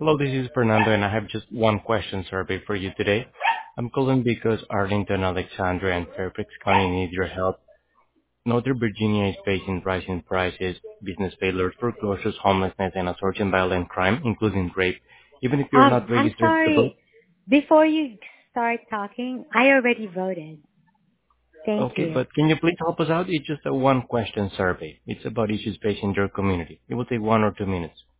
Hello, this is Fernando, and I have just one question survey for you today. I'm calling because Arlington, Alexandria, and Fairfax County need your help. Northern Virginia is facing rising prices, business failures, foreclosures, homelessness, and a surge in violent crime, including rape. Even if you're not I'm registered to vote, sorry. Before you start talking, I already voted. Thank okay, you. but can you please help us out? It's just a one question survey. It's about issues facing your community. It will take 1 or 2 minutes.